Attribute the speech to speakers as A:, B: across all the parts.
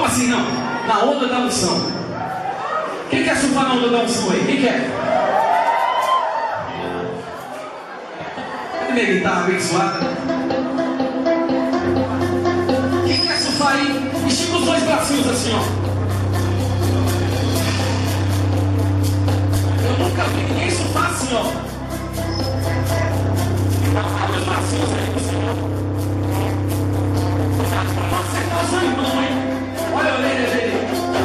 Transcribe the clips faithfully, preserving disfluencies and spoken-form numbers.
A: assim, não? Na onda da unção. Quem quer surfar na onda da unção aí? Quem quer? Cadê minha guitarra abençoada? Quem quer surfar aí? Estica os dois bracinhos assim, ó. Eu nunca vi ninguém surfar assim, ó. Olha os bracinhos aí do Senhor. Você tá o seu irmão, hein? Olha a orelha dele.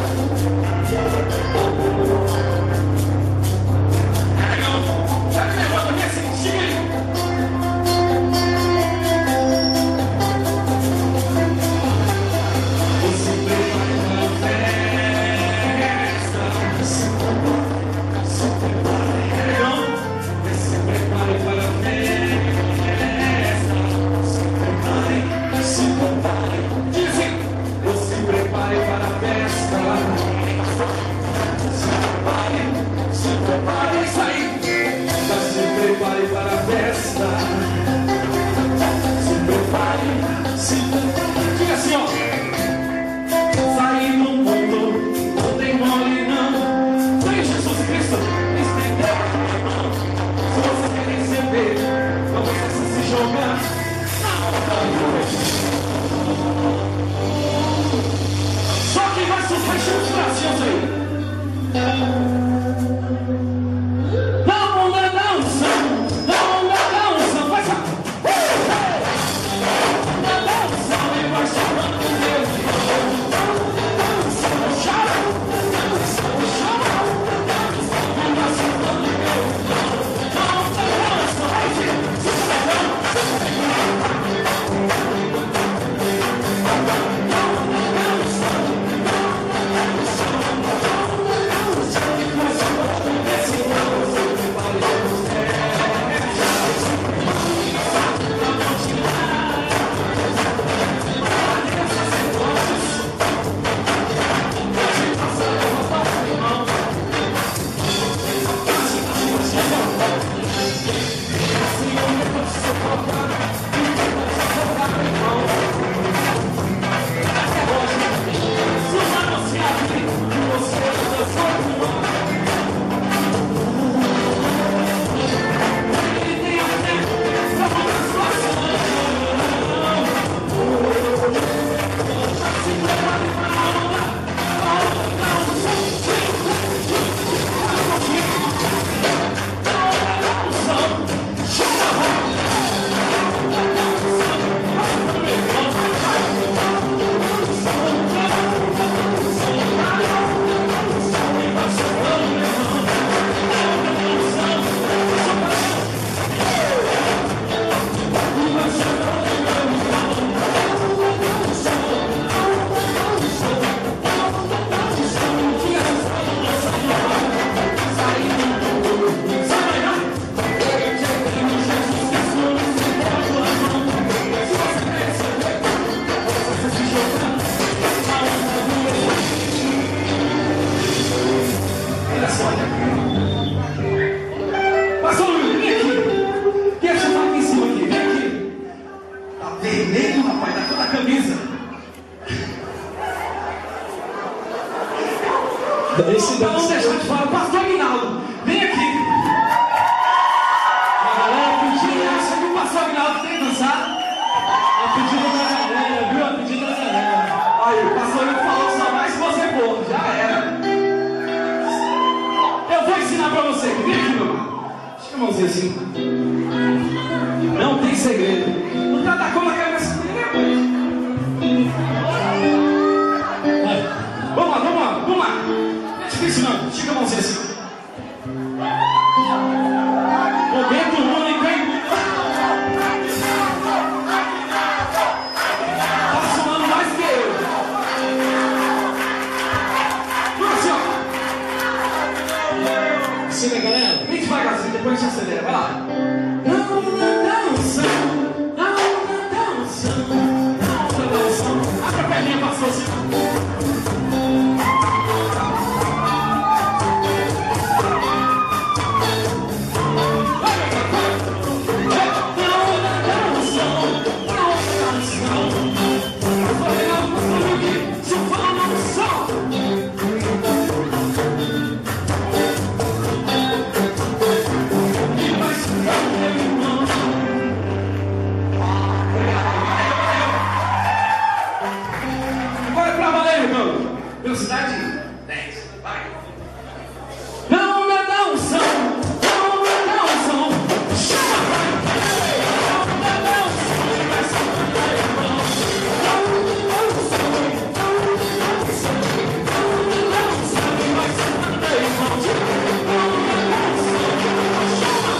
A: Pra não deixar de fora, pastor Aguinaldo, vem aqui. A galera pediu, acha que o pastor Aguinaldo tem que dançar? A pedida da galera, viu? A pedida da galera. Olha, o pastor não falou só mais se você for, já era. Eu vou ensinar pra você, vem aqui, meu irmão. Deixa a mãozinha assim. Não tem segredo. Não tá da cor na cabeça dele. Vamos lá, vamos lá, vamos lá. Não é difícil não, estica a mãozinha assim. Momento único, hein? Tá suando mais que eu. Vamos assim, ó. Ensina, galera. Bem devagarzinho, depois a gente acelera. Vai lá. Não, não, não, dança. Não, não, dança. Não, não, dança. Abre a perninha, pastor, assim. Não velocidade dez. Vai. Não me dá um som, não me dá um som. Chama! Não me dá um som, vai ser uma irmão. Não me dá um som, não me dá um som. Não me dá um som, vai ser uma irmão. Não me dá um som, chama!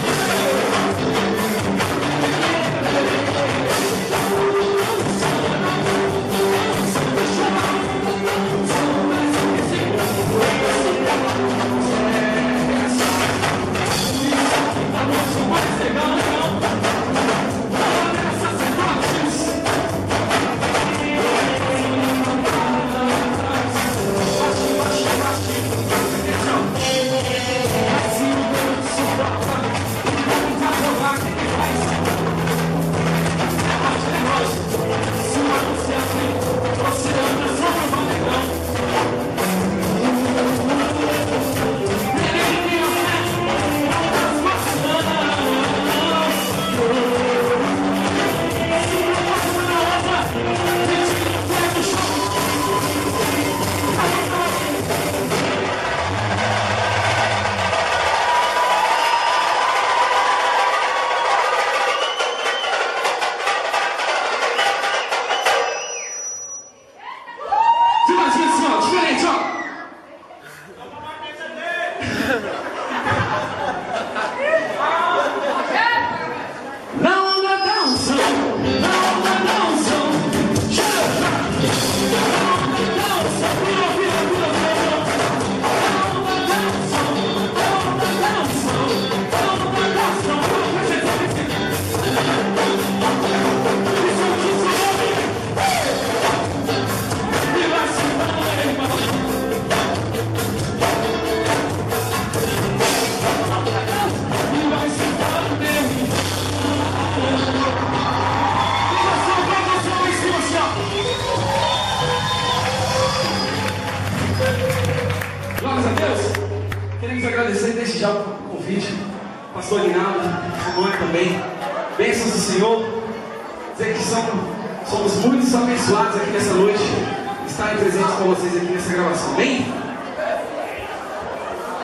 A: Glórias a Deus. Queremos agradecer desde já o convite, pastor Aguinaldo, Simone também. Bênçãos do Senhor. Dizer que somos, somos muito abençoados aqui nessa noite, estarem presentes com vocês aqui nessa gravação. Bem?